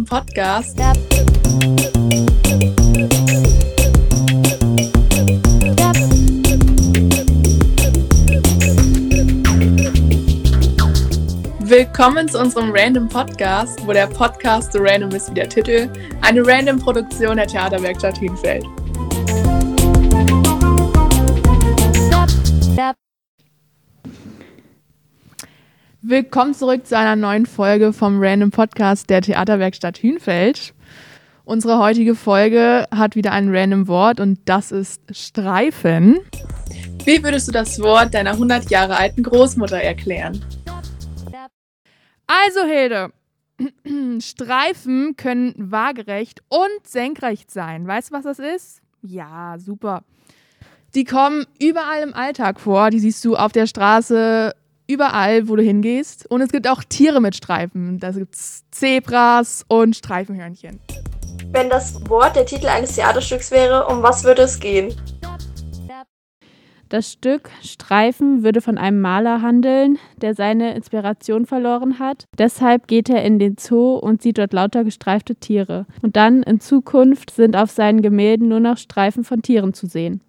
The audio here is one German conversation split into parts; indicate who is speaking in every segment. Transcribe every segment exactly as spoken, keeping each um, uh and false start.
Speaker 1: Podcast. Willkommen zu unserem Random Podcast, wo der Podcast so random ist wie der Titel, eine Random-Produktion der Theaterwerkstatt Hünfeld. Willkommen zurück zu einer neuen Folge vom Random Podcast der Theaterwerkstatt Hünfeld. Unsere heutige Folge hat wieder ein random Wort und das ist Streifen. Wie würdest du das Wort deiner hundert Jahre alten Großmutter erklären? Also Hilde, Streifen können waagerecht und senkrecht sein. Weißt du, was das ist? Ja, super. Die kommen überall im Alltag vor. Die siehst du auf der Straße, überall, wo du hingehst. Und es gibt auch Tiere mit Streifen. Da gibt es Zebras und Streifenhörnchen.
Speaker 2: Wenn das Wort der Titel eines Theaterstücks wäre, um was würde es gehen?
Speaker 3: Das Stück Streifen würde von einem Maler handeln, der seine Inspiration verloren hat. Deshalb geht er in den Zoo und sieht dort lauter gestreifte Tiere. Und dann in Zukunft sind auf seinen Gemälden nur noch Streifen von Tieren zu sehen.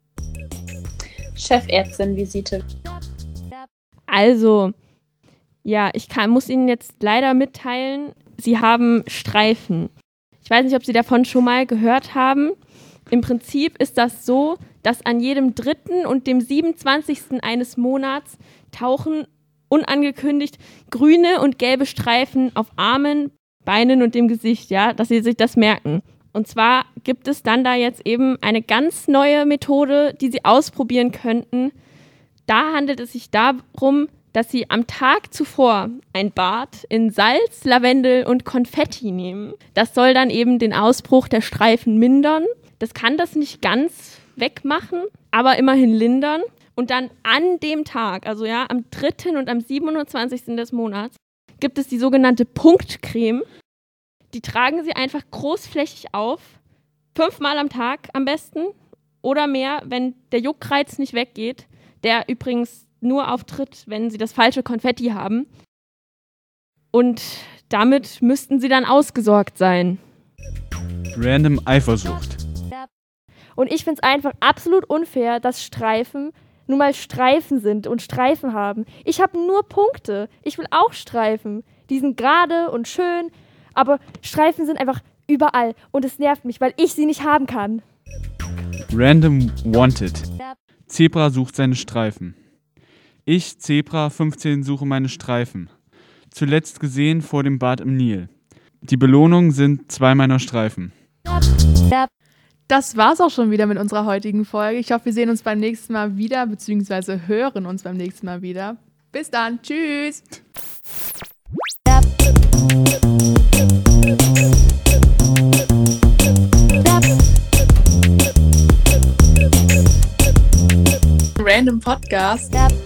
Speaker 4: Chefärztin-Visite.
Speaker 5: Also, ja, ich kann, muss Ihnen jetzt leider mitteilen, Sie haben Streifen. Ich weiß nicht, ob Sie davon schon mal gehört haben. Im Prinzip ist das so, dass an jedem dritten und dem siebenundzwanzigsten eines Monats tauchen unangekündigt grüne und gelbe Streifen auf Armen, Beinen und dem Gesicht, ja, dass Sie sich das merken. Und zwar gibt es dann da jetzt eben eine ganz neue Methode, die Sie ausprobieren könnten. Da handelt es sich darum, dass Sie am Tag zuvor ein Bad in Salz, Lavendel und Konfetti nehmen. Das soll dann eben den Ausbruch der Streifen mindern. Das kann das nicht ganz wegmachen, aber immerhin lindern. Und dann an dem Tag, also ja, am dritten und am siebenundzwanzigsten des Monats, gibt es die sogenannte Punktcreme. Die tragen Sie einfach großflächig auf, fünfmal am Tag am besten oder mehr, wenn der Juckreiz nicht weggeht, der übrigens nur auftritt, wenn Sie das falsche Konfetti haben. Und damit müssten Sie dann ausgesorgt sein.
Speaker 6: Random Eifersucht.
Speaker 7: Und ich finde es einfach absolut unfair, dass Streifen nun mal Streifen sind und Streifen haben. Ich habe nur Punkte. Ich will auch Streifen. Die sind gerade und schön, aber Streifen sind einfach überall. Und es nervt mich, weil ich sie nicht haben kann.
Speaker 6: Random Wanted. Zebra sucht seine Streifen. Ich, Zebra, fünfzehn, suche meine Streifen. Zuletzt gesehen vor dem Bad im Nil. Die Belohnung sind zwei meiner Streifen.
Speaker 1: Das war's auch schon wieder mit unserer heutigen Folge. Ich hoffe, wir sehen uns beim nächsten Mal wieder, beziehungsweise hören uns beim nächsten Mal wieder. Bis dann. Tschüss. Random Podcast.